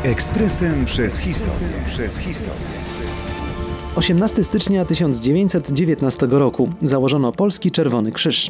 Ekspresem przez historię. 18 stycznia 1919 roku założono Polski Czerwony Krzyż.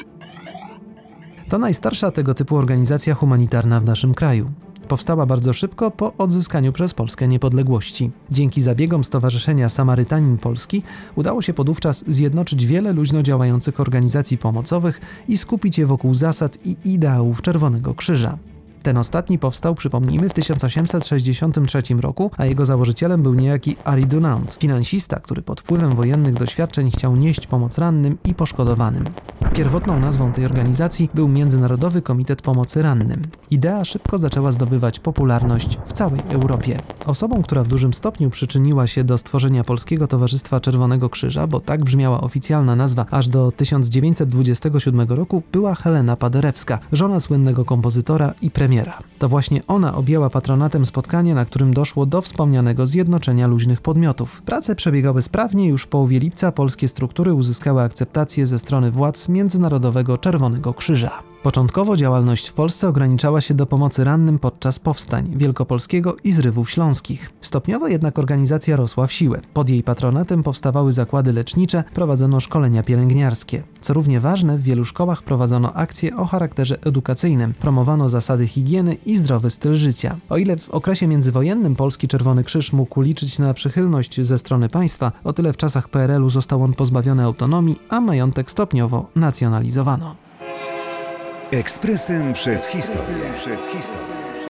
To najstarsza tego typu organizacja humanitarna w naszym kraju. Powstała bardzo szybko po odzyskaniu przez Polskę niepodległości. Dzięki zabiegom Stowarzyszenia Samarytanin Polski udało się podówczas zjednoczyć wiele luźno działających organizacji pomocowych i skupić je wokół zasad i ideałów Czerwonego Krzyża. Ten ostatni powstał, przypomnijmy, w 1863 roku, a jego założycielem był niejaki Henri Dunant, finansista, który pod wpływem wojennych doświadczeń chciał nieść pomoc rannym i poszkodowanym. Pierwotną nazwą tej organizacji był Międzynarodowy Komitet Pomocy Rannym. Idea szybko zaczęła zdobywać popularność w całej Europie. Osobą, która w dużym stopniu przyczyniła się do stworzenia Polskiego Towarzystwa Czerwonego Krzyża, bo tak brzmiała oficjalna nazwa aż do 1927 roku, była Helena Paderewska, żona słynnego kompozytora i premiera. To właśnie ona objęła patronatem spotkanie, na którym doszło do wspomnianego zjednoczenia luźnych podmiotów. Prace przebiegały sprawnie, już w połowie lipca polskie struktury uzyskały akceptację ze strony władz Międzynarodowego Czerwonego Krzyża. Początkowo działalność w Polsce ograniczała się do pomocy rannym podczas powstań wielkopolskiego i zrywów śląskich. Stopniowo jednak organizacja rosła w siłę. Pod jej patronatem powstawały zakłady lecznicze, prowadzono szkolenia pielęgniarskie. Co równie ważne, w wielu szkołach prowadzono akcje o charakterze edukacyjnym, promowano zasady higieny i zdrowy styl życia. O ile w okresie międzywojennym Polski Czerwony Krzyż mógł liczyć na przychylność ze strony państwa, o tyle w czasach PRL-u został on pozbawiony autonomii, a majątek stopniowo nacjonalizowano. Ekspresem przez historię.